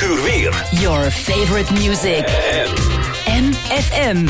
uur weer. Your favorite music. MFM.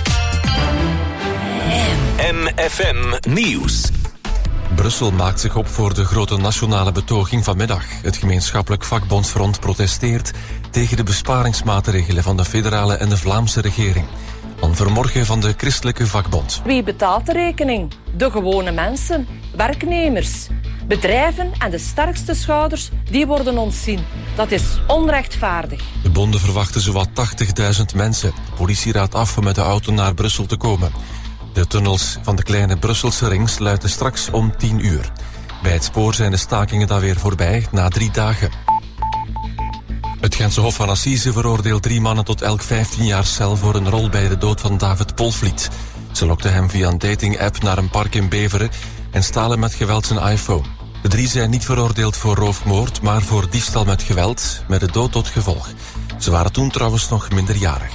MFM Nieuws. Brussel maakt zich op voor de grote nationale betoging vanmiddag. Het gemeenschappelijk vakbondsfront protesteert tegen de besparingsmaatregelen van de federale en de Vlaamse regering. Van vanmorgen van de Christelijke Vakbond. Wie betaalt de rekening? De gewone mensen, werknemers. Bedrijven en de sterkste schouders, die worden ontzien. Dat is onrechtvaardig. De bonden verwachten zowat 80.000 mensen. De politie raadt af om met de auto naar Brussel te komen. De tunnels van de kleine Brusselse ring sluiten straks om 10 uur. Bij het spoor zijn de stakingen dan weer voorbij na 3 dagen. Het Gentse Hof van Assise veroordeelt 3 mannen tot elk 15 jaar cel voor een rol bij de dood van David Polvliet. Ze lokten hem via een dating-app naar een park in Beveren en stalen met geweld zijn iPhone. De 3 zijn niet veroordeeld voor roofmoord, maar voor diefstal met geweld, met de dood tot gevolg. Ze waren toen trouwens nog minderjarig.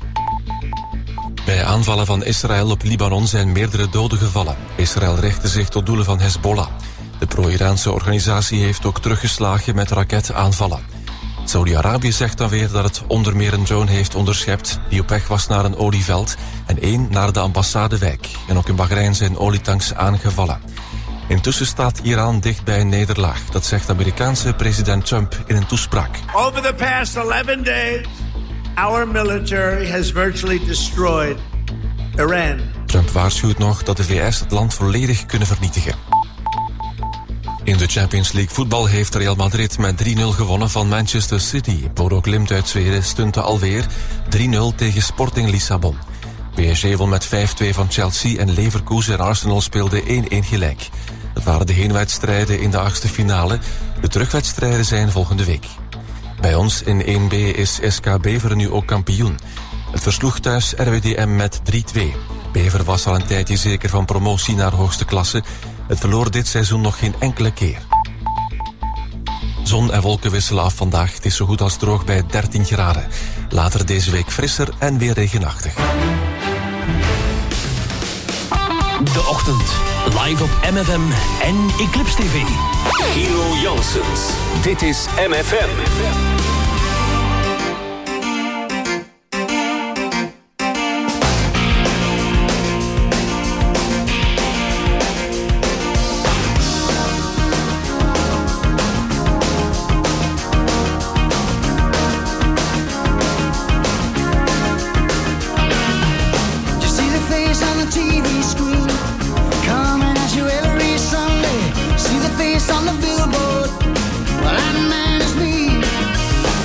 Bij aanvallen van Israël op Libanon zijn meerdere doden gevallen. Israël richtte zich tot doelen van Hezbollah. De pro-Iraanse organisatie heeft ook teruggeslagen met raketaanvallen. Saudi-Arabië zegt dan weer dat het onder meer een drone heeft onderschept die op weg was naar een olieveld en 1 naar de ambassadewijk. En ook in Bahrein zijn olietanks aangevallen. Intussen staat Iran dicht bij een nederlaag. Dat zegt Amerikaanse president Trump in een toespraak. Over the past 11 days, our military has virtually destroyed Iran. Trump waarschuwt nog dat de VS het land volledig kunnen vernietigen. In de Champions League voetbal heeft Real Madrid met 3-0 gewonnen van Manchester City. Bodo Glimt uit Zweden stunte alweer 3-0 tegen Sporting Lissabon. PSG won met 5-2 van Chelsea en Leverkusen en Arsenal speelden 1-1 gelijk. Dat waren de heenwedstrijden in de 8e finale. De terugwedstrijden zijn volgende week. Bij ons in 1B is SK Beveren nu ook kampioen. Het versloeg thuis RWDM met 3-2. Beveren was al een tijdje zeker van promotie naar hoogste klasse. Het verloor dit seizoen nog geen enkele keer. Zon en wolken wisselen af vandaag. Het is zo goed als droog bij 13 graden. Later deze week frisser en weer regenachtig. De ochtend. Live op MFM en Eclipse TV. Gino Janssens. Dit is MFM. On the billboard, well, that man is me.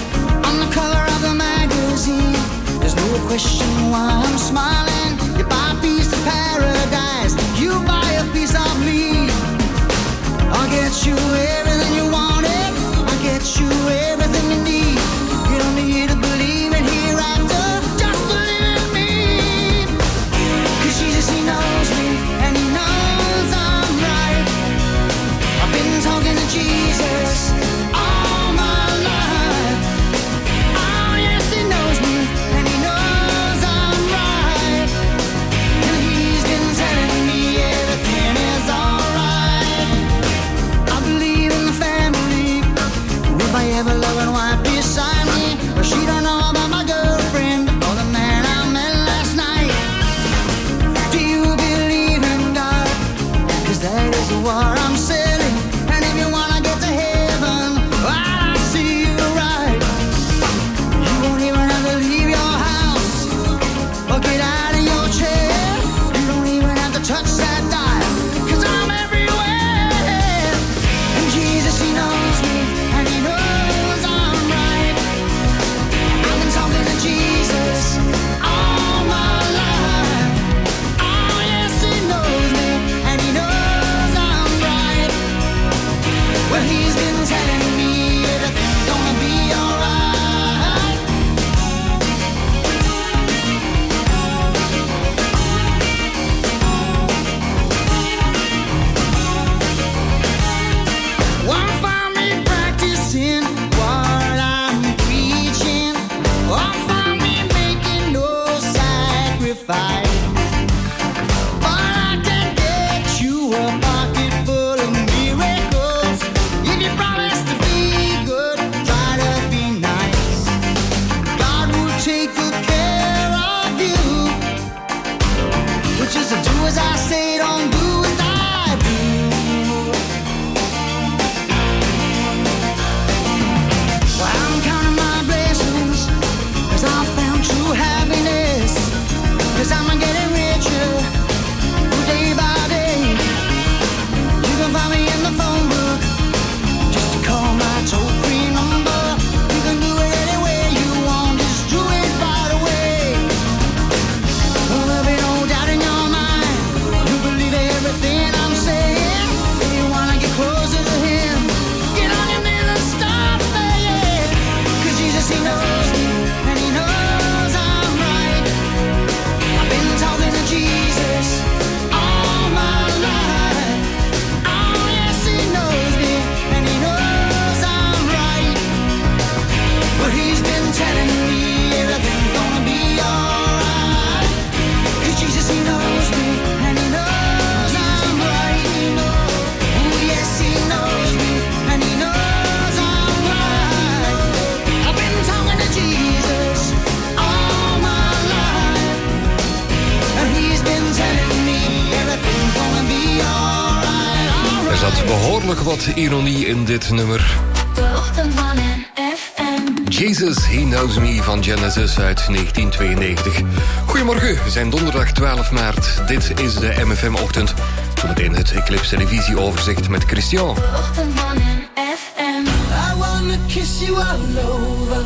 find me in the phone book. Just call my toll-free number. You can do it any way you want. Just do it right away. There'll be no doubt in your mind. You believe everything I'm saying. If you wanna get closer to Him, get on your knees and start praying. 'Cause Jesus, He knows me and He knows I'm right. I've been talking to Jesus all my life. Oh yes, He knows me and He knows I'm right. But He's been telling me everything's gonna be alright. 'Cause Jesus, He knows me and He knows I'm right. Oh yes, He knows me and He knows I'm right. I've been talking to Jesus all my life. And He's been telling me everything's gonna be alright. Er zat behoorlijk wat ironie in dit nummer. De ochtend van FM. Jesus, He Knows Me van Genesis uit 1992. Goedemorgen, we zijn donderdag 12 maart. Dit is de MFM-ochtend. Zometeen het Eclipse televisieoverzicht met Christian. De ochtend van FM. I wanna kiss you all over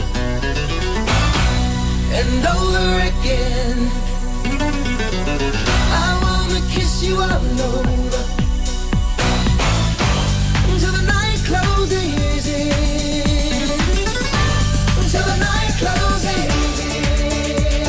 and over again. I wanna kiss you all over until the night closes in. Until the night closes in.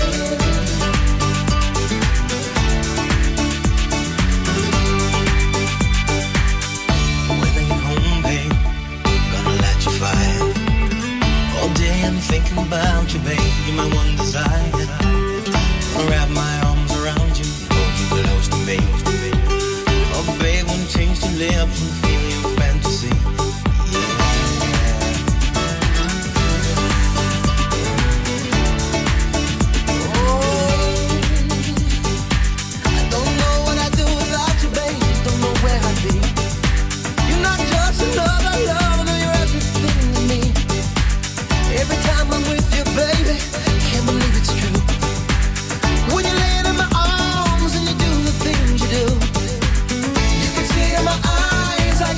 When I get home, babe, gonna light your fire. All day I'm thinking about you, babe. You're my one desire. Wrap my arms around you, hold you close to me. Oh, babe, won't change to live and feel your fantasy. I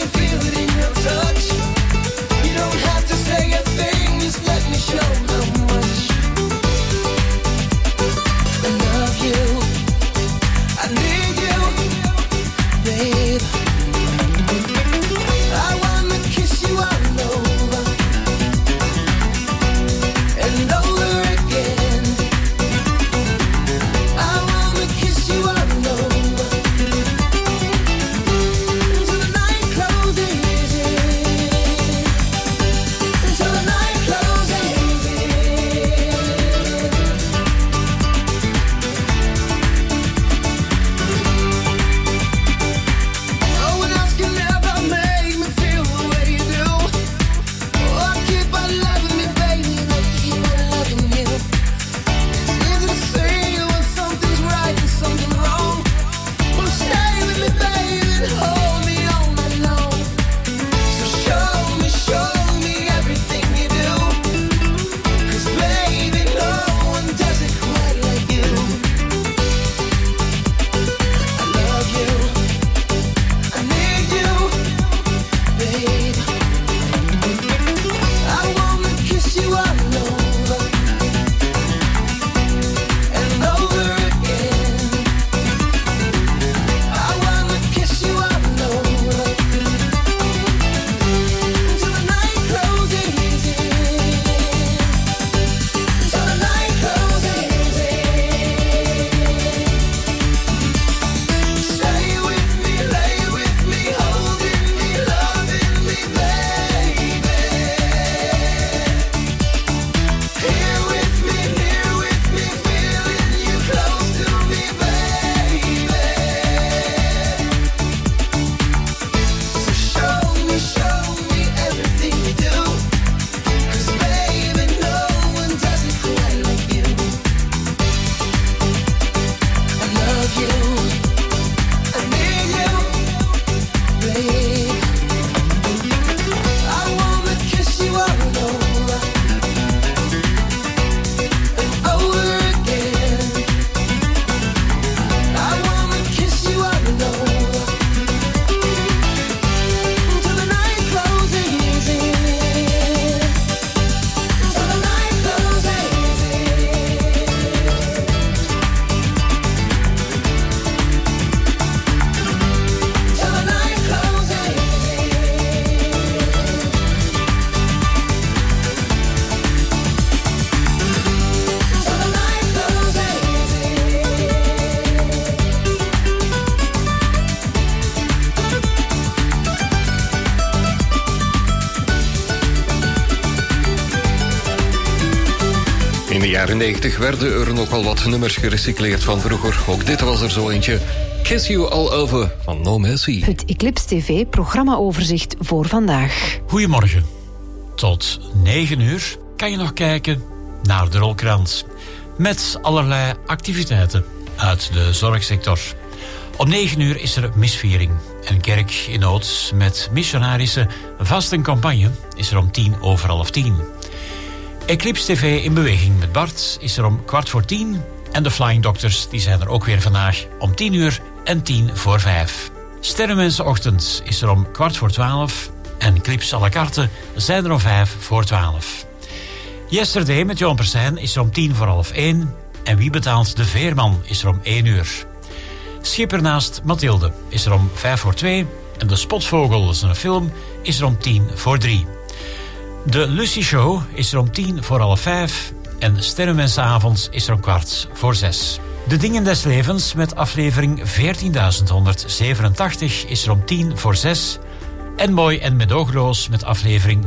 jaren 90 werden er nogal wat nummers gerecycleerd van vroeger. Ook dit was er zo eentje. Kiss You All Over van No Mercy. Het Eclipse TV programmaoverzicht voor vandaag. Goedemorgen. Tot 9 uur kan je nog kijken naar de rolkrant. Met allerlei activiteiten uit de zorgsector. Om 9 uur is er misviering. Een kerk in nood met missionarissen vast een campagne is er om 10:10. Eclipse TV in beweging met Bart is er om 10:15. En de Flying Doctors die zijn er ook weer vandaag om 10 uur en 5:10. Sterrenmensenochtend is er om 11:15. En Clips à la carte zijn er om 11:05. Yesterday met Johan Persijn is er om 10:10. En Wie betaalt de Veerman is er om 1 uur. Schipper naast Mathilde is er om 2:05. En De Spotvogel, dat is een film, is er om 4:10. De Lucy Show is er om 4:10. En Sterrenmensenavond is er om 5:15. De Dingen des Levens met aflevering 14.187 is er om 5:10. En Mooi en Medoogloos met aflevering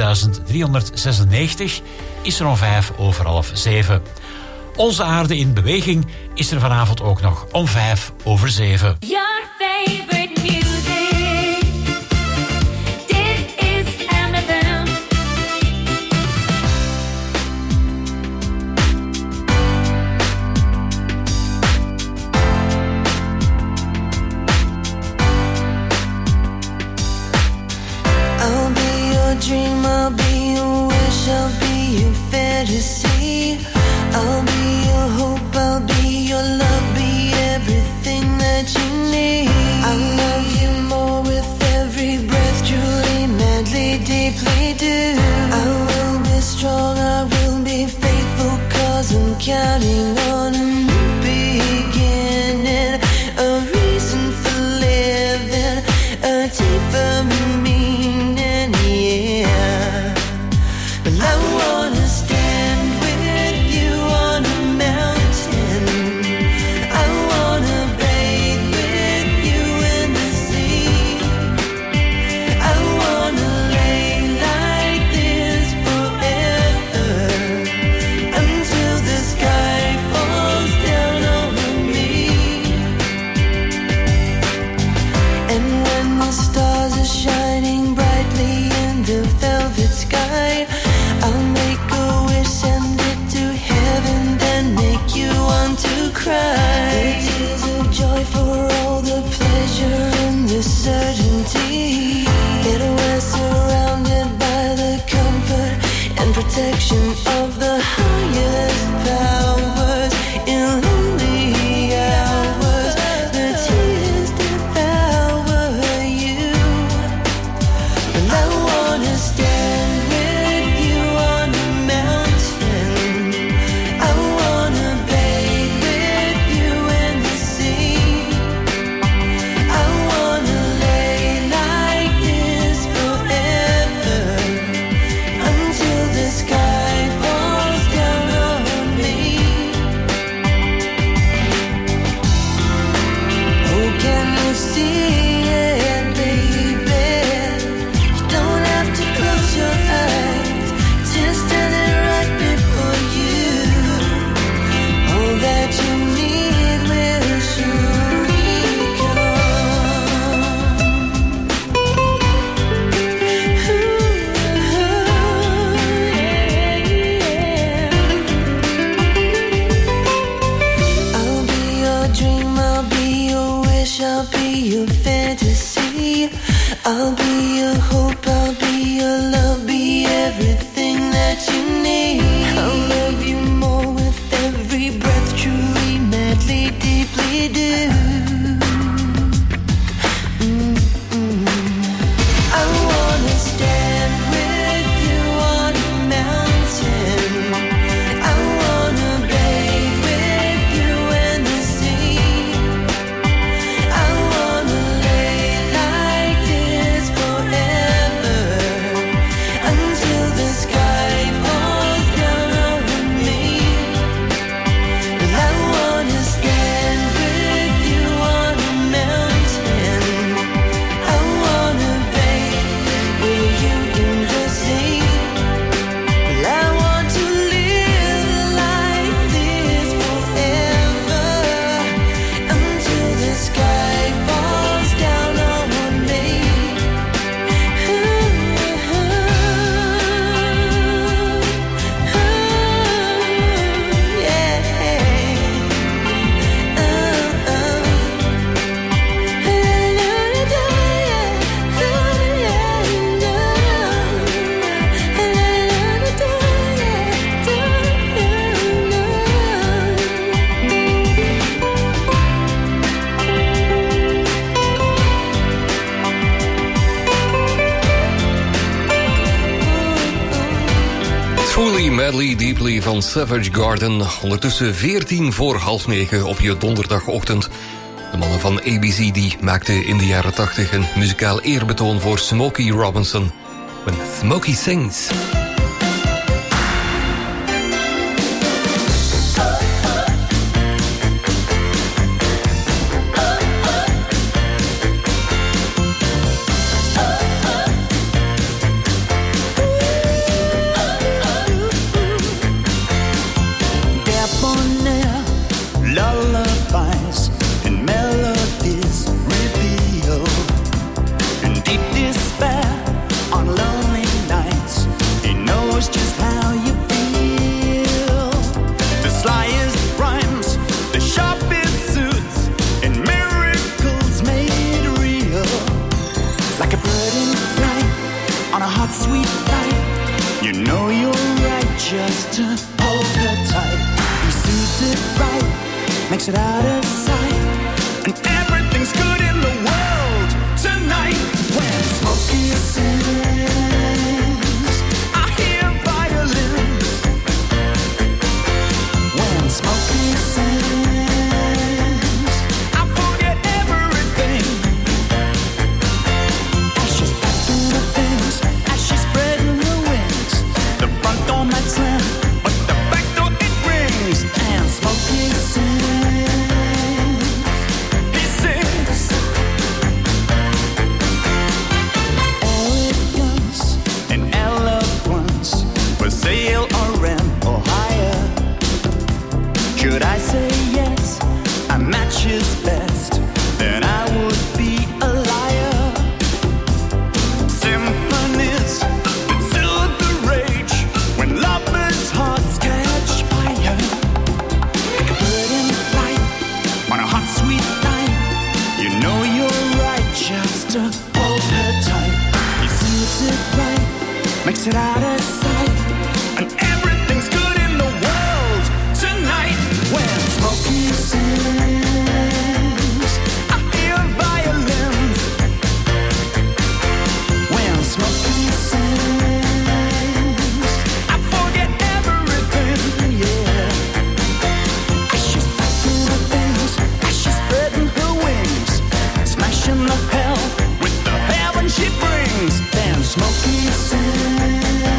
9.396 is er om 6:05. Onze Aarde in Beweging is er vanavond ook nog om 6:05. Your favorite music. Dit is MFM. I'll be your dream, I'll be your wish, I'll be your fantasy. I'll be your hope, I'll be your love, be everything that you need. I'll love you more with every breath, truly, madly, deeply do. I will be strong, I will be faithful, 'cause I'm counting on a new beginning, a reason for living, a deeper meaning, yeah. But I wanna stand with you on a mountain. I wanna bathe with you in the sea. I wanna lay like this forever, until the sky falls down over me. And when the stars are shining brightly in the velvet sky, I'll make a wish, send it to heaven, then make you want to cry. The tears of joy for all the pleasure and the certainty that we're surrounded by the comfort and protection of the highest powers. In lonely hours, the tears devour you. And I wanna stand with you on a mountain. I wanna bathe with you in the sea. I wanna lay like this forever, until the sky falls down on me. Oh, can you see it, baby? You don't have to close your eyes, just standing right before you. All that you need will surely come. I'll be your dream, I'll be your wish, I'll be your fantasy. I'll be your hope, I'll be your love, be everything that you need. I'll love you more with every breath, truly, madly, deeply do. I wanna stand with you on a mountain. I wanna bathe with you in the sea. I wanna lay like this Truly, Madly, Deeply van Savage Garden. Ondertussen 9:14 op je donderdagochtend. De mannen van ABCD maakten in de jaren 80 een muzikaal eerbetoon voor Smokey Robinson. When Smokey Sings. Lullabies and melodies reveal in deep despair on lonely nights. He knows just how you feel. The slyest rhymes, the sharpest suits, and miracles made real. Like a bird in flight on a hot, sweet night. You know you're right just to hold her tight. He suits it right, makes it out of sight, and everything's good in the world tonight. When Smokey sings, I hear violins. When Smokey sings, I forget everything. As she's packing her things, as she's spreading her wings, the front door might slam, but the back door it rings. And Smokey sings. Sail or rent or hire. Should I say yes, a match is best, then I would be a liar. Symphonies that soothe the rage when lovers' hearts catch fire. Like a bird in flight on a hot, sweet night. You know you're right just to hold her tight. He suits it right, makes it out of sight. And everything's good in the world tonight. When Smokey sings, I hear violins. When Smokey sings, I forget everything, yeah. As she's packing her things, as she's spreading her wings, smashing the hell with the heaven she brings. Then Smokey sings.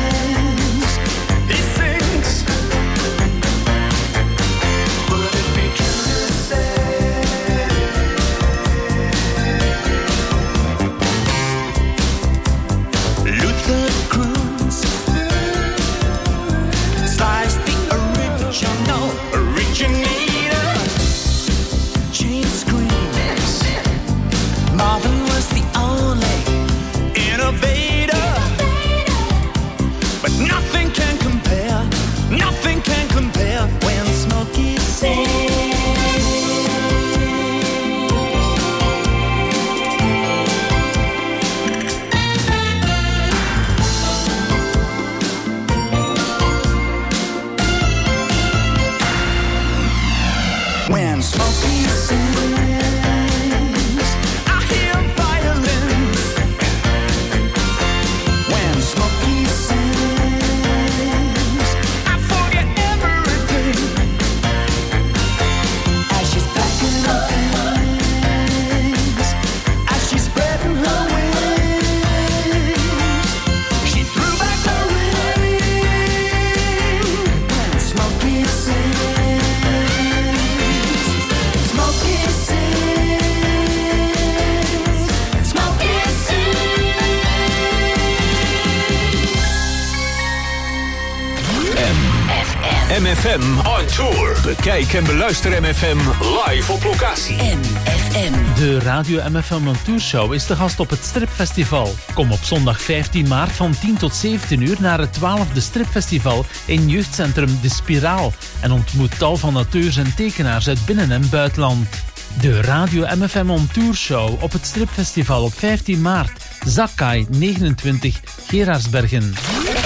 MFM on tour. Bekijk en beluister MFM live op locatie. MFM. De Radio MFM on Tour Show is te gast op het Stripfestival. Kom op zondag 15 maart van 10 tot 17 uur naar het 12e Stripfestival in jeugdcentrum De Spiraal. En ontmoet tal van auteurs en tekenaars uit binnen- en buitenland. De Radio MFM on Tour Show op het Stripfestival op 15 maart. Zakkai 29, Gerardsbergen.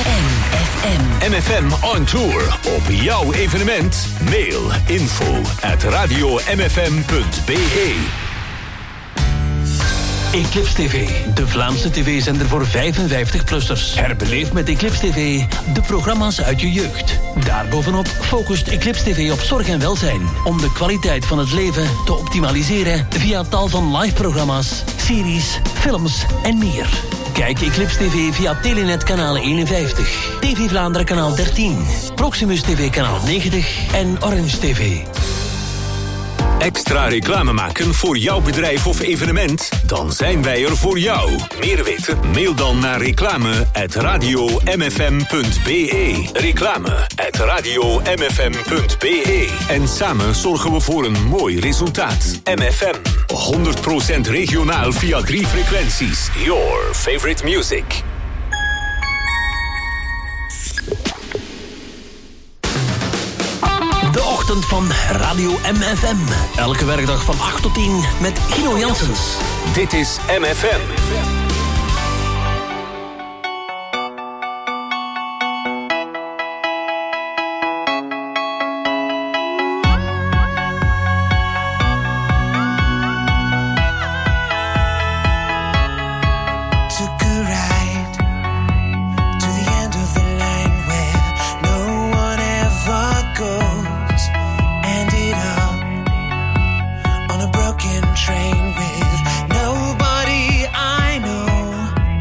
MFM on tour. Op jouw evenement. Mail info@radiomfm.be. Eclipse TV, de Vlaamse tv-zender voor 55-plussers. Herbeleef met Eclipse TV de programma's uit je jeugd. Daarbovenop focust Eclipse TV op zorg en welzijn, om de kwaliteit van het leven te optimaliseren via tal van live-programma's, series, films en meer. Kijk Eclipse TV via Telenet kanaal 51, TV Vlaanderen kanaal 13, Proximus TV kanaal 90 en Orange TV. Extra reclame maken voor jouw bedrijf of evenement? Dan zijn wij er voor jou. Meer weten? Mail dan naar reclame@radiomfm.be. Reclame@radiomfm.be. En samen zorgen we voor een mooi resultaat. MFM. 100% regionaal via 3 frequenties. Your favorite music. De ochtend van Radio MFM. Elke werkdag van 8 tot 10 met Guido Janssens. Dit is MFM. Train with nobody I know.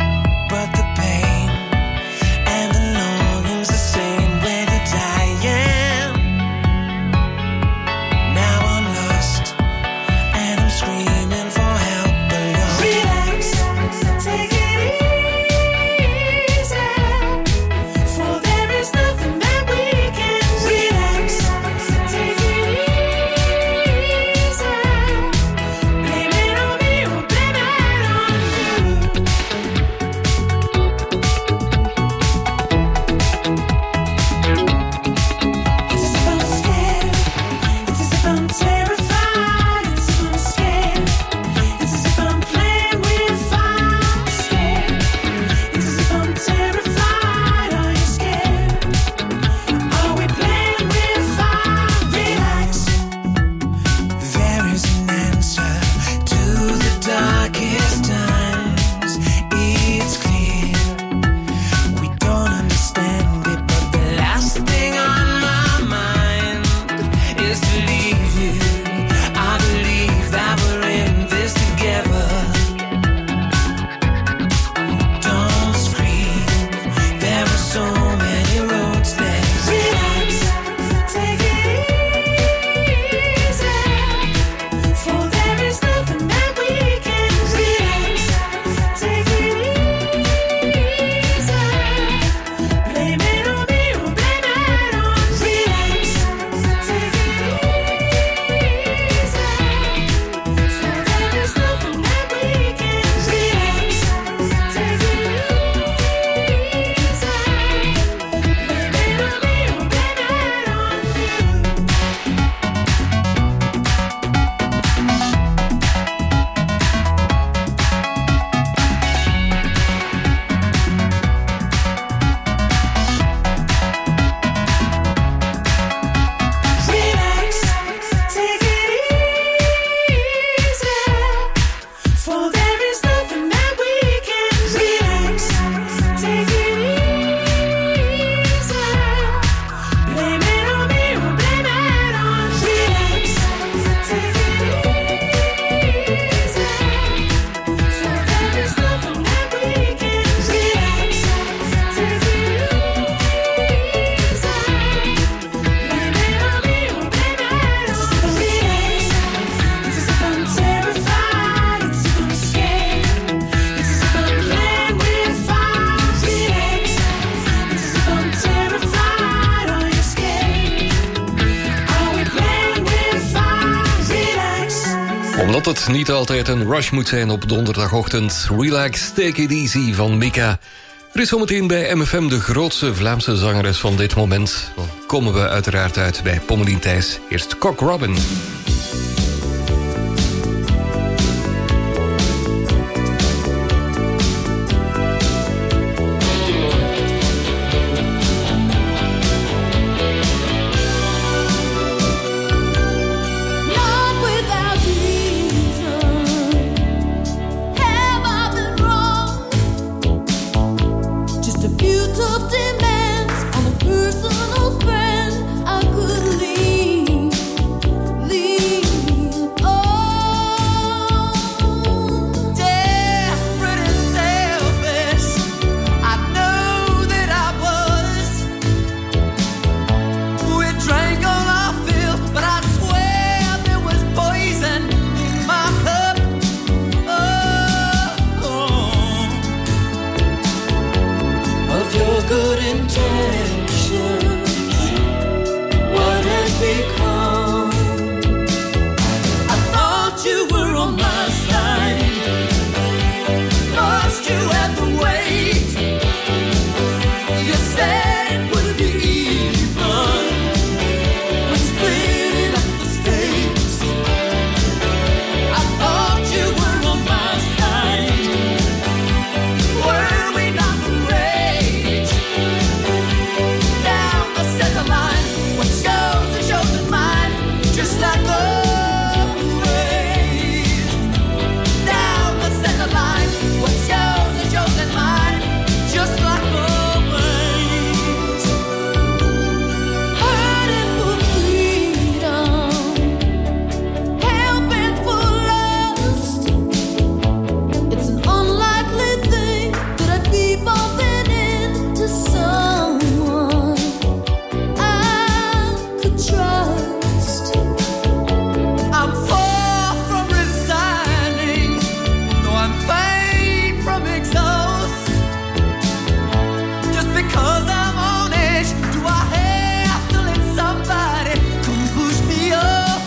Omdat het niet altijd een rush moet zijn op donderdagochtend. Relax, take it easy van Mika. Er is zometeen bij MFM de grootste Vlaamse zangeres van dit moment. Dan komen we uiteraard uit bij Pommelien Thijs. Eerst Cock Robin. Love without reason of demands on a personal friend I could lean on. Desperate and selfish, I know that I was. We drank all our fill, but I swear there was poison in my cup. Of your good intentions, what has become? I thought you were on my side, lost you at the weight. You said it would be even when splitting up the stakes. I thought you were on my side. Were we not the rage? Down the center line, what shows is yours and mine, just like always. Down the center line, what shows is yours and mine, just like always. Hurting for freedom, helping for lust. It's an unlikely thing that I'd be bumping into someone I could trust. I'm far from resigning, though I'm faint from exhaust. Just because I'm on edge, do I have to let somebody come push me off?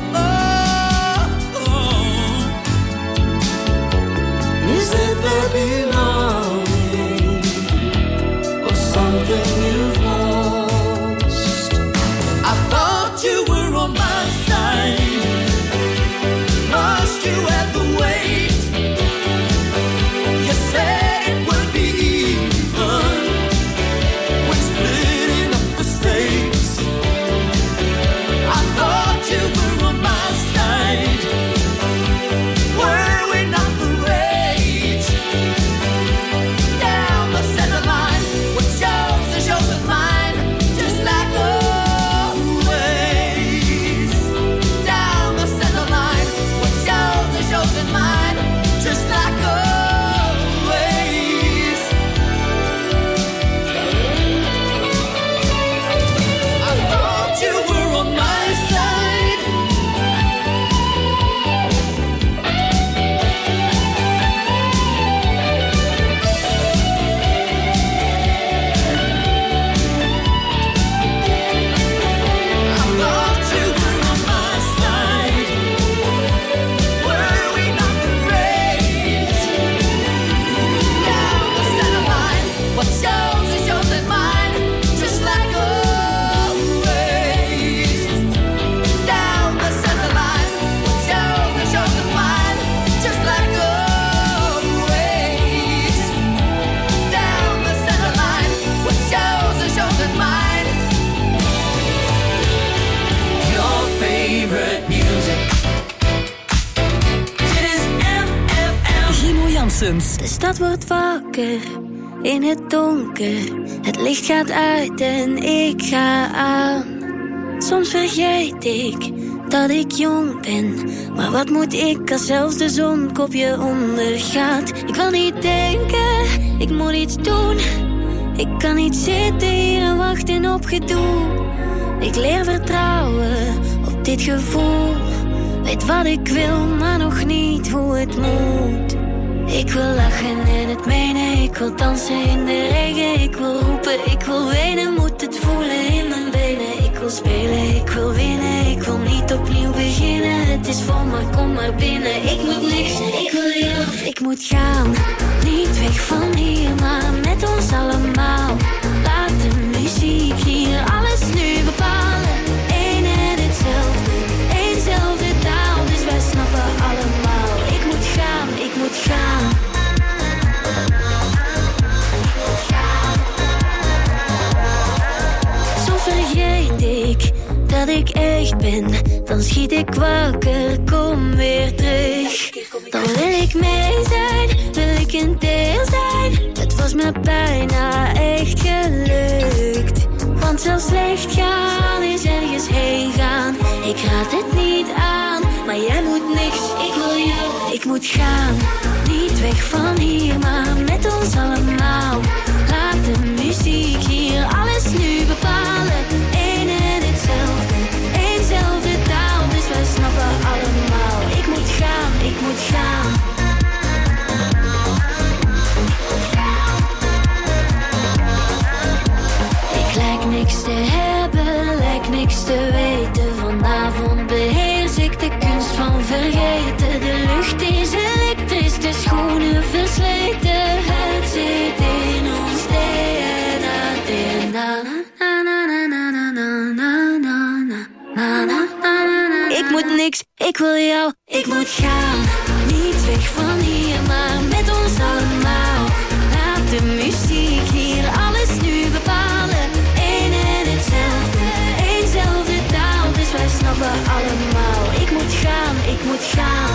Is it their belonging or something you've lost? I thought you were on my side, lost you at the weight. You said it would be even when splitting up the stakes. I thought you were on my side. Were we not the rage? Down the center line, what shows is yours and mine, just like always. Down the center line, what shows is yours and mine, just like always. I thought you were on my side. I thought you were on my side. Were we not the rage? Down the center line, what shows is yours and mine, just like always. Down the center line, what shows is yours and mine, just like always. Down the center line, what shows is yours and mine. Your favorite music. Dit is MFM. Remo Janssens. De stad wordt wakker in het donker. Het licht gaat uit en ik ga aan. Soms vergeet ik dat ik jong ben. Maar wat moet ik als zelfs de zon kopje ondergaat? Ik wil niet denken, ik moet iets doen. Ik kan niet zitten hier en wachten op gedoe. Ik leer vertrouwen op dit gevoel. Weet wat ik wil, maar nog niet hoe het moet. Ik wil lachen en het menen. Ik wil dansen in de regen. Ik wil roepen, ik wil wenen. Moet het voelen in mijn benen. Ik wil spelen, ik wil winnen. Ik wil niet opnieuw beginnen. Het is vol, maar kom maar binnen. Ik moet niks, ik wil heel. Ik moet gaan, niet weg van hier, maar met ons allemaal. Laat de muziek hier alles nu bepalen. Eén en hetzelfde, éénzelfde taal. Dus wij snappen allemaal. Ik moet gaan, ik moet gaan. Soms vergeet ik dat ik echt ben. Dan schiet ik wakker, kom weer terug. Dan wil ik mee zijn, wil ik een deel zijn. Het was me bijna echt gelukt. jij moet niks, ik wil jou. Ik moet gaan, niet weg van hier, maar met ons allemaal. Laat de muziek hier alles nu bepalen. Eén en hetzelfde, éénzelfde taal, dus wij snappen allemaal. Ik moet gaan, ik moet gaan. Ik lijk niks te hebben, lijk niks te weten. Vanavond beheers ik de kunst van vergeten. De lucht is elektrisch, de schoenen versleten. Het zit in ons DNA, DNA. Ik moet niks, ik wil jou. Ik moet gaan, niet weg van hier, maar met ons allemaal. Laat de muziek hier alles nu bepalen. Eén en hetzelfde, éénzelfde taal, dus wij snappen allemaal. Ik moet gaan, ik moet gaan.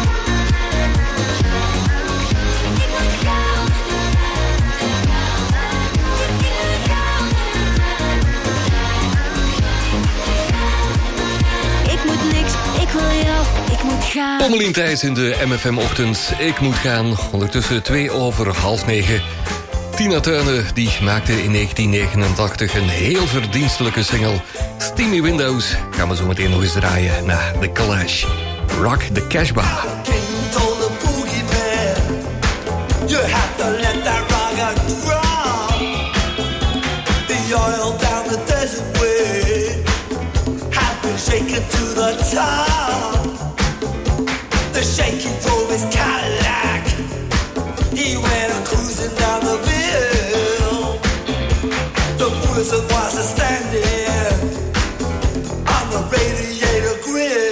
Ik moet gaan. Ik moet niks, ik wil jou, ik moet gaan. Pommelien Thijs in de MFM-ochtend. Ik moet gaan. Ondertussen 9:02. Tina Turner die maakte in 1989 een heel verdienstelijke single. Steamy Windows gaan we zo meteen nog eens draaien naar The Clash. Rock the Casbah. You have to let that rock drop. The oil down the desert way has been shaken to the top. The shaky drove his Cadillac. He went cruising down the hill. The wizard was standing on the radiator grill.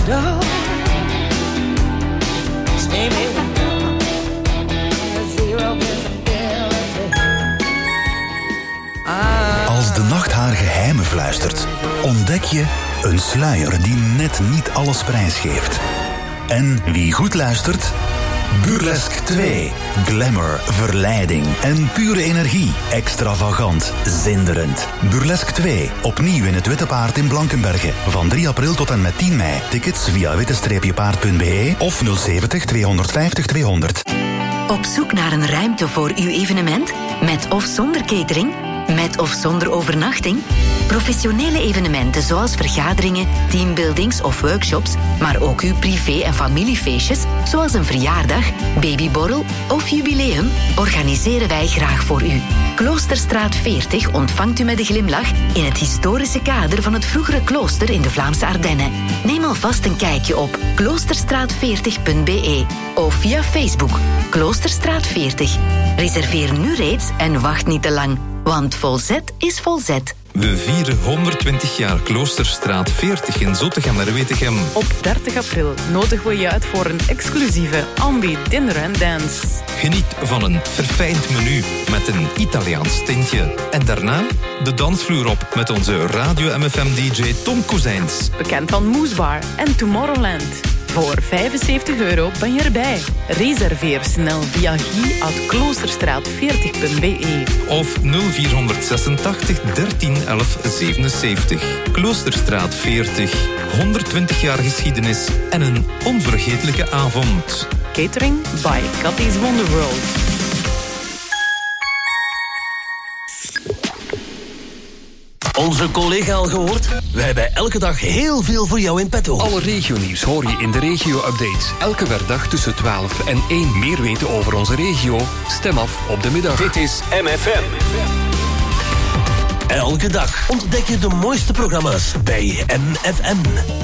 window. Steamy window. Zero visibility. Als de nacht haar geheimen fluistert, ontdek je een sluier die net niet alles prijsgeeft. En wie goed luistert? Burlesque 2. Glamour, verleiding en pure energie. Extravagant, zinderend. Burlesque 2. Opnieuw in het Witte Paard in Blankenberge. Van 3 april tot en met 10 mei. Tickets via witte-paard.be of 070 250 200. Op zoek naar een ruimte voor uw evenement? Met of zonder catering? Met of zonder overnachting? Professionele evenementen zoals vergaderingen, teambuildings of workshops, maar ook uw privé- en familiefeestjes, zoals een verjaardag, babyborrel of jubileum, organiseren wij graag voor u. Kloosterstraat 40 ontvangt u met een glimlach in het historische kader van het vroegere klooster in de Vlaamse Ardennen. Neem alvast een kijkje op kloosterstraat40.be of via Facebook Kloosterstraat 40. Reserveer nu reeds en wacht niet te lang, want volzet is volzet. We vieren 120 jaar Kloosterstraat 40 in Zottegem-Wetegem. Op 30 april nodigen we je uit voor een exclusieve ambi dinner and dance. Geniet van een verfijnd menu met een Italiaans tintje. En daarna de dansvloer op met onze Radio MFM-dj Tom Kozijns. Bekend van Moesbar en Tomorrowland. Voor €75 ben je erbij. Reserveer snel via guy@kloosterstraat40.be of 0486 13 11 77. Kloosterstraat 40. 120 jaar geschiedenis en een onvergetelijke avond. Catering by Cathy's Wonderworld. Onze collega al gehoord? Wij hebben elke dag heel veel voor jou in petto. Alle regionieuws hoor je in de regio-updates. Elke werkdag tussen 12 en 1. Meer weten over onze regio? Stem af op de middag. Dit is MFM. Elke dag ontdek je de mooiste programma's bij MFM.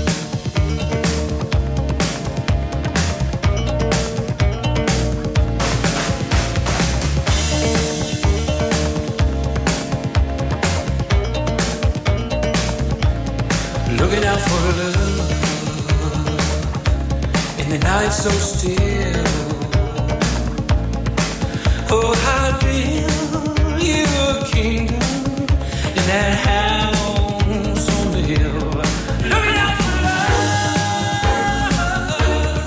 Looking out for love in the night so still. Oh, how build you a kingdom in that house on the hill. Looking out for love,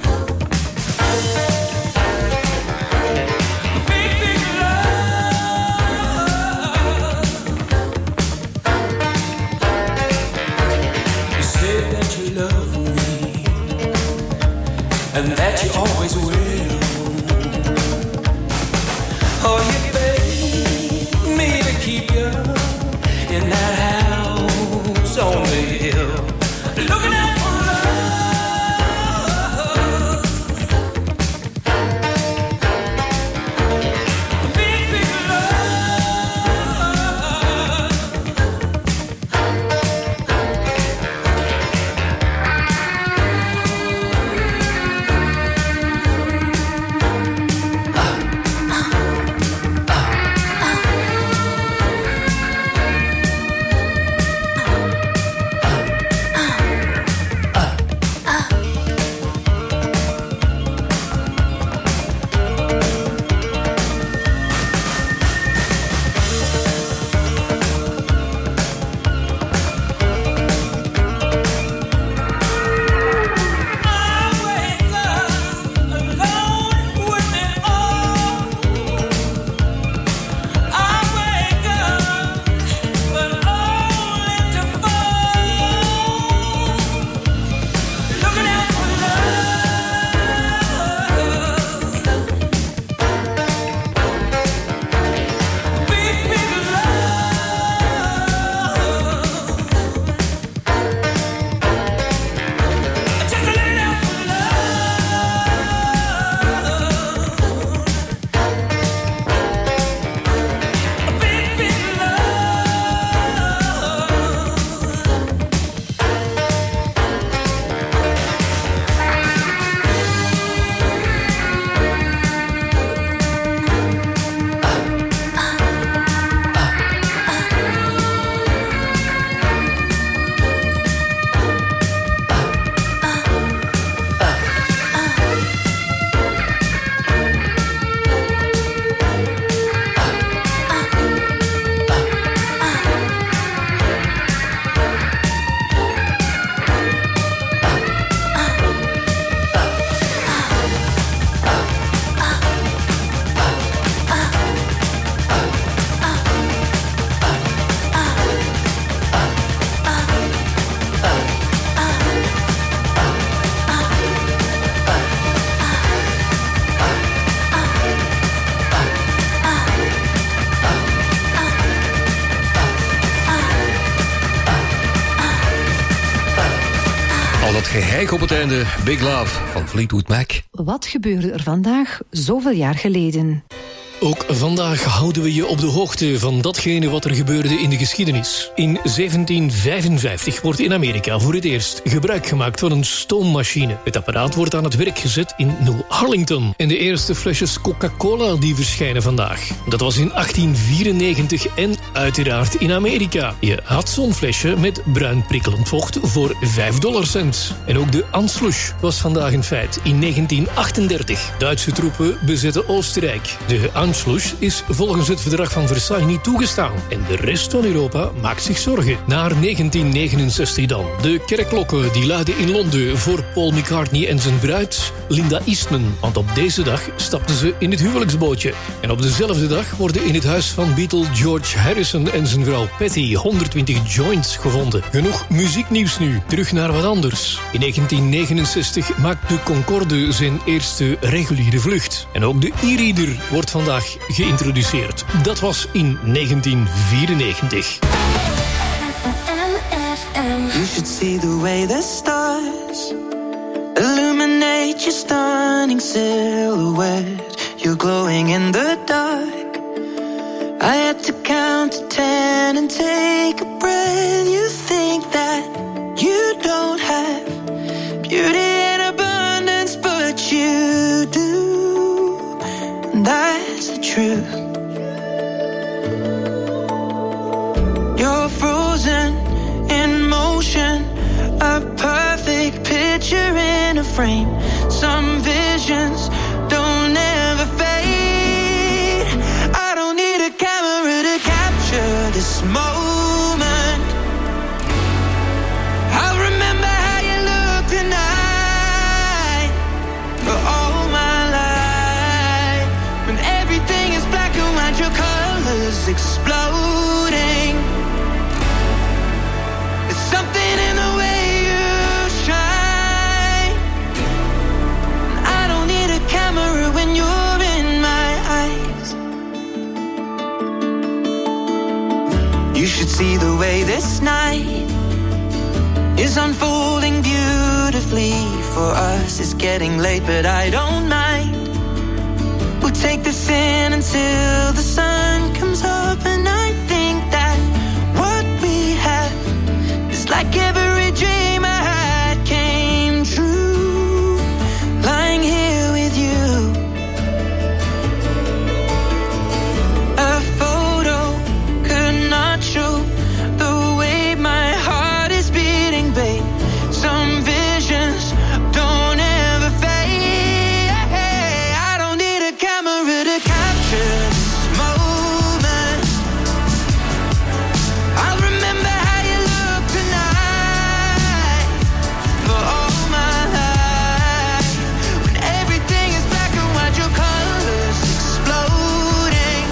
big, big love. You said that you love me and that you always will. Oh, you begged me to keep you in that house on the hill. Looking out for love, big, big love. Oh, dat geheik op het einde. Big Love van Fleetwood Mac. Wat gebeurde er vandaag zoveel jaar geleden? Ook vandaag houden we je op de hoogte van datgene wat er gebeurde in de geschiedenis. In 1755 wordt in Amerika voor het eerst gebruik gemaakt van een stoommachine. Het apparaat wordt aan het werk gezet in New Arlington. En de eerste flesjes Coca-Cola die verschijnen vandaag. Dat was in 1894 en uiteraard in Amerika. Je had zo'n flesje met bruin prikkelend vocht voor $5. En ook de Anschluss was vandaag een feit. In 1938. Duitse troepen bezetten Oostenrijk. De Anschluss is volgens het verdrag van Versailles niet toegestaan. En de rest van Europa maakt zich zorgen. Naar 1969 dan. De kerkklokken die luiden in Londen voor Paul McCartney en zijn bruid Linda Eastman. Want op deze dag stapten ze in het huwelijksbootje. En op dezelfde dag worden in het huis van Beatle George Harrison en zijn vrouw Patty 120 joints gevonden. Genoeg muzieknieuws nu. Terug naar wat anders. In 1969 maakt de Concorde zijn eerste reguliere vlucht. En ook de e-reader wordt vandaag geïntroduceerd. Dat was in 1994. You should see the way the stars illuminate your stunning silhouette. You're glowing in the dark. I had to count to 10 and take a breath. You think that you don't have beauty in abundance, but you do. And that's the truth. You're frozen in motion, a perfect picture in a frame. Some visions don't ever fade. I don't need a camera to capture this moment. I'll remember how you look tonight for all my life. When everything is black and white, your colors exploding. There's something in the way you shine. And I don't need a camera when you're in my eyes. You should see the way this night is unfolding beautifully for us. It's getting late, but I don't mind. We'll take this in until the sun comes up, and I think that what we have is like every dream I had came true. Lying here with you, a photo could not show the way my heart is beating, babe. Some visions don't ever fade. I don't need a camera to capture this moment. I'll remember how you look tonight for all my life. When everything is black and white, your colors exploding.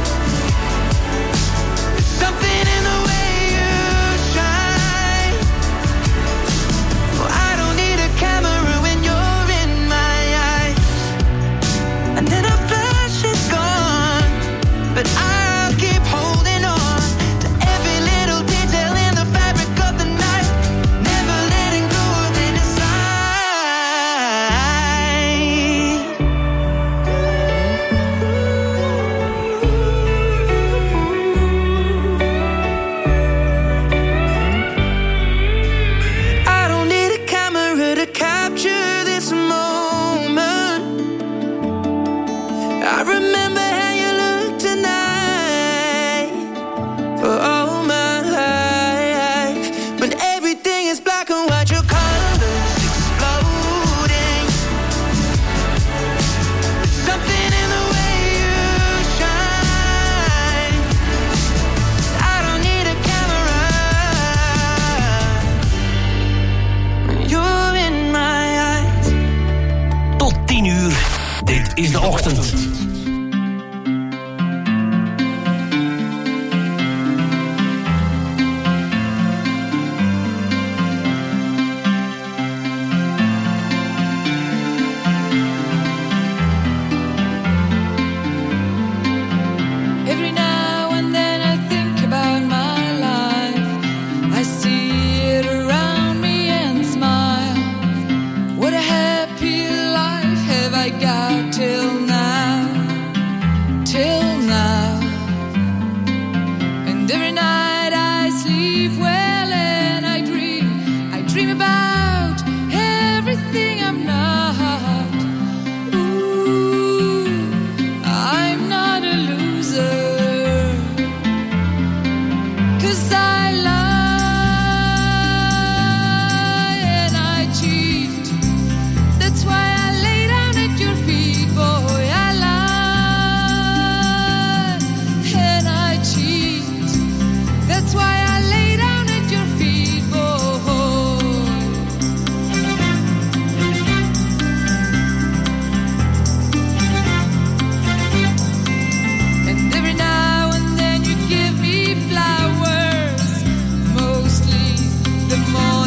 There's something in the way you shine. Well, I don't need a camera when you're in my eyes. And then a flash is gone, but I'll keep holding on to every little detail in the fabric of the night, never letting go of it inside. I don't need a camera to capture this moment. I remember how you look tonight for all my life. When everything is black and white, your colors exploding. There's something in the way you shine. I don't need a camera when you're in my eyes. Tot 10 uur. Dit is de ochtend. Every now and then I think about my life. I see it around me and smile.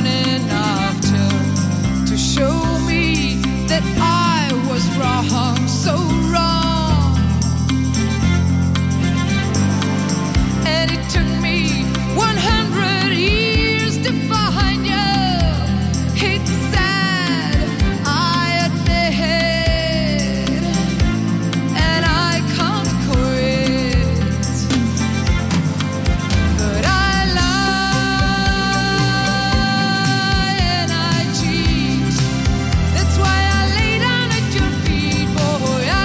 morning after to show me that I was wrong, so wrong. And it took me 100 years to find you. It's sad, I admit, and I can't quit. But I lie and I cheat. That's why I lay down at your feet, boy. I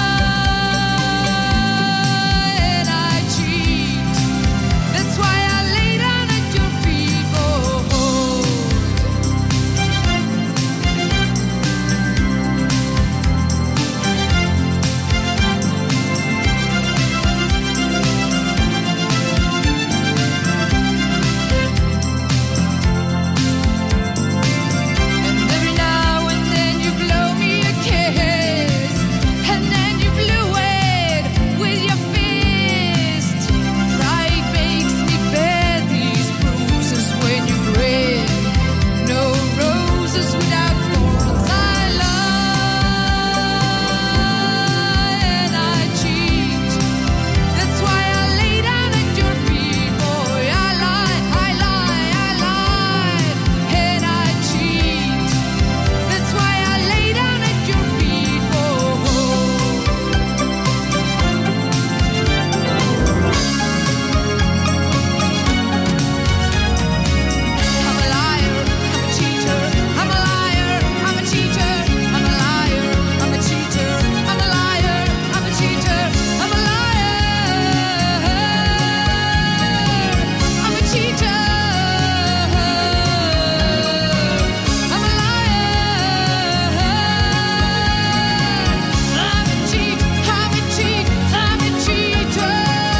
lie and I cheat. That's why I lay down at your feet, boy. And every now and then you blow me a kiss, and then you blew it with your fist. Pride makes me bear these bruises when you grin. No roses without thorns. I lie and I cheat. That's why I lay down at your feet, boy. I lie and I cheat. That's why I lay down at your feet, boy. I'm a liar, I'm a cheater. I'm a liar, I'm a cheater. I'm a liar, I'm a cheater. I'm a liar, I'm a cheater. I'm a liar, I'm a cheater. I'm a liar, I'm a cheat, I'm a cheat, I'm a cheater.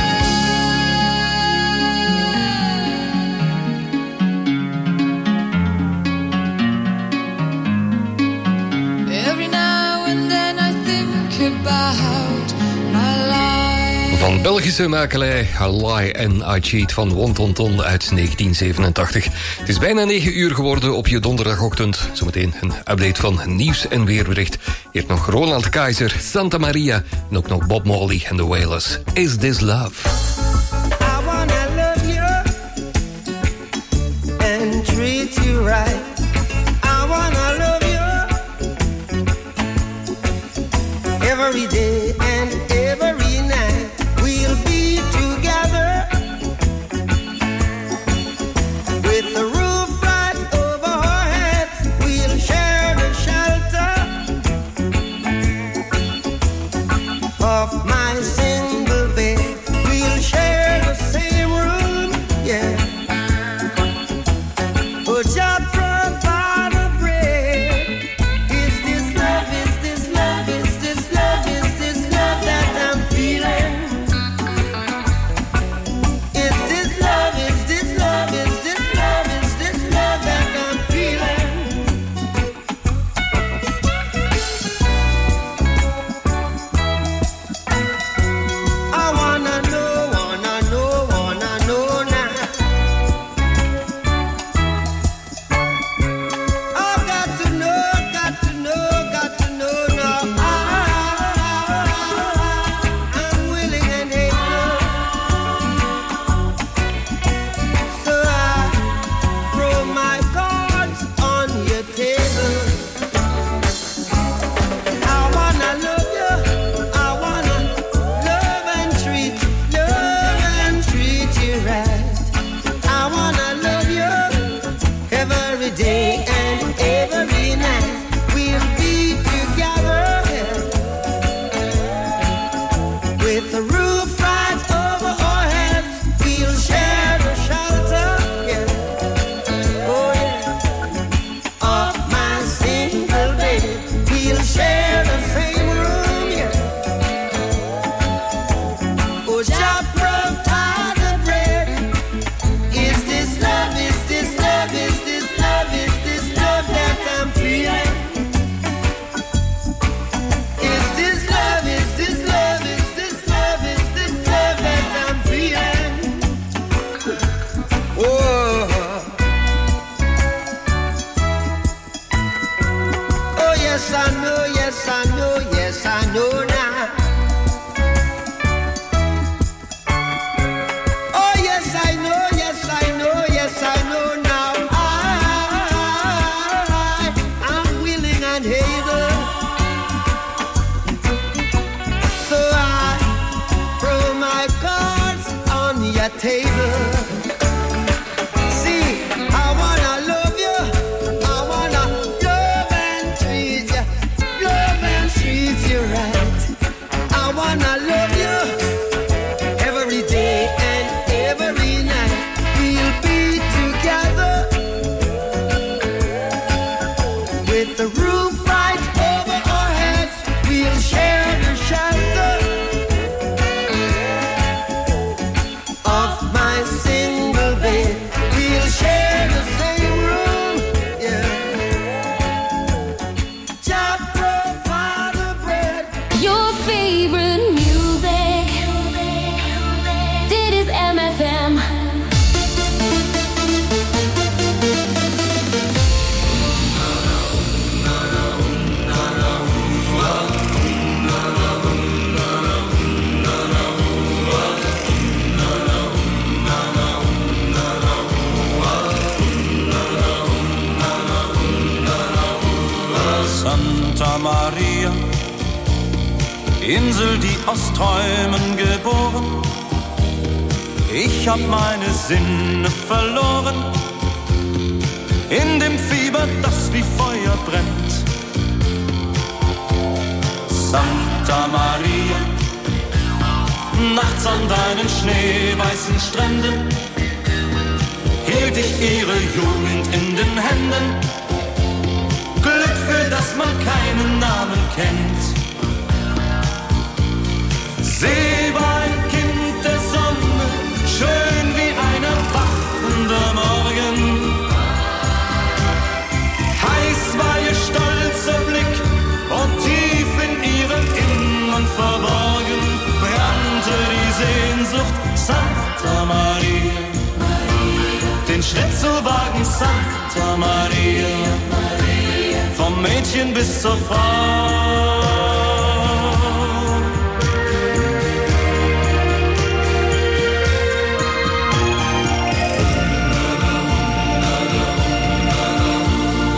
Every now and then I think about my life. Van Belgische makelij I Lie and I Cheat van Won Ton Ton uit 1987. Het is bijna 9 uur geworden op je donderdagochtend. Zometeen een update van nieuws en weerbericht. Hier nog Ronald Keizer, Santa Maria en ook nog Bob Marley en The Wailers. Is This Love? I wanna love you and treat you right. I wanna love you every day and every night. We'll be together with the roof right over our heads. We'll share the shelter of my single bed. We'll share the same room, yeah. But just provide a bread. Is this love? Is this love? Is this love? Is this love that I'm feeling? Is this love? Is this love? Is this love? Is this love that I'm feeling? I wanna know now. I've got to know now. I'm willing and able. So I throw my cards on your table. I wanna love you. I wanna love and treat you right. I wanna love you every day and every night. We'll be together with the roof right over our heads. We'll share the shelter, yeah. Oh yeah, of my single bed. We'll share the same room, yeah. Oh, just provide the bread. Is this love? Is this love? Is this love? Is the roof right over our heads. We'll share the shelter of my single bed. We'll share the same room, yeah. Jah provide the bread. Your favorite music. Dit is MFM. Santa Maria, Insel, die aus Träumen geboren. Ich hab meine Sinne verloren, in dem Fieber, das wie Feuer brennt. Santa Maria, nachts an deinen schneeweißen Stränden hielt ich ihre Jugend in den Händen. Glück, für das man keinen Namen kennt. Sie war ein Kind der Sonne, schön wie ein erwachender Morgen. Heiß war ihr stolzer Blick und tief in ihrem Innern verborgen brannte die Sehnsucht. Santa Maria, den Schritt zu wagen, Santa Maria, vom Mädchen bis zur Frau.